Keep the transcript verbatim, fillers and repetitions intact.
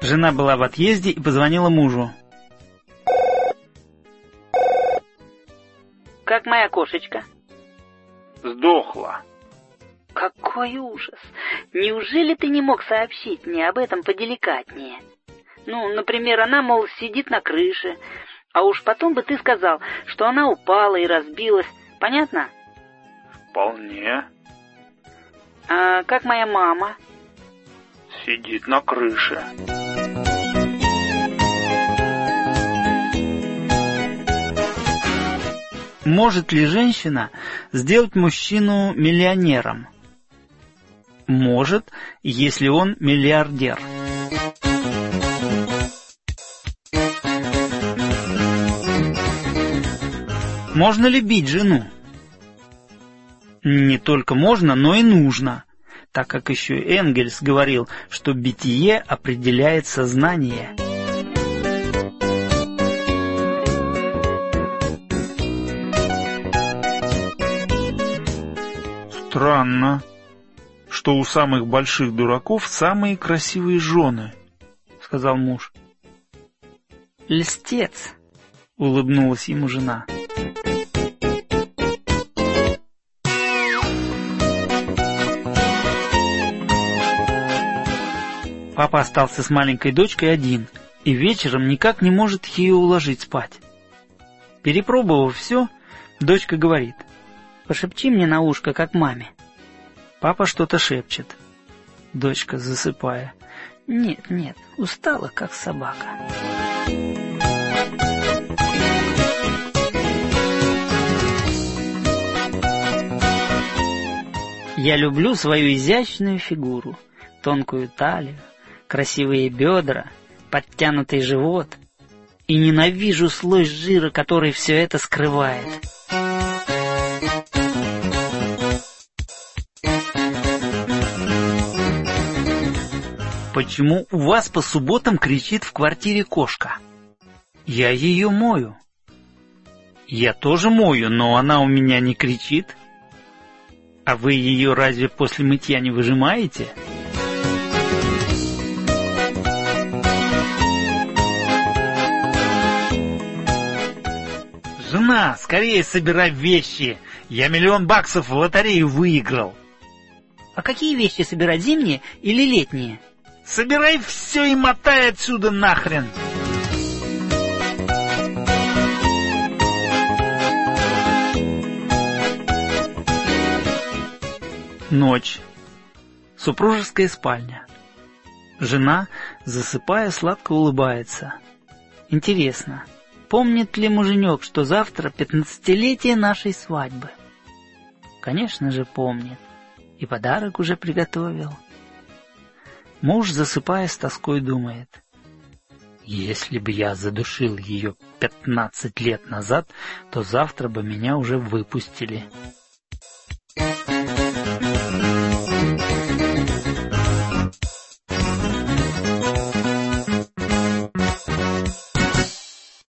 Жена была в отъезде и позвонила мужу. Как моя кошечка? Сдохла. Какой ужас! Неужели ты не мог сообщить мне об этом поделикатнее? Ну, например, она, мол, сидит на крыше, а уж потом бы ты сказал, что она упала и разбилась. Понятно? Вполне. А как моя мама? Сидит на крыше. Может ли женщина сделать мужчину миллионером? Может, если он миллиардер. Можно ли бить жену? Не только можно, но и нужно, так как еще Энгельс говорил, что битие определяет сознание. Странно, что у самых больших дураков самые красивые жены, сказал муж. Льстец, улыбнулась ему жена. Папа остался с маленькой дочкой один и вечером никак не может ее уложить спать. Перепробовав все, дочка говорит: «Пошепчи мне на ушко, как маме». Папа что-то шепчет. Дочка, засыпая: «Нет, нет, устала, как собака». Я люблю свою изящную фигуру, тонкую талию, красивые бедра, подтянутый живот, и ненавижу слой жира, который все это скрывает. Почему у вас по субботам кричит в квартире кошка? Я ее мою. Я тоже мою, но она у меня не кричит. А вы ее разве после мытья не выжимаете? Жена, скорее собирай вещи. Я миллион баксов в лотерею выиграл. А какие вещи собирать, зимние или летние? Собирай все и мотай отсюда нахрен. Ночь. Супружеская спальня. Жена, засыпая, сладко улыбается. Интересно, помнит ли муженек, что завтра пятнадцатилетие нашей свадьбы? Конечно же, помнит. И подарок уже приготовил. Муж, засыпая, с тоской думает: если бы я задушил ее пятнадцать лет назад, то завтра бы меня уже выпустили.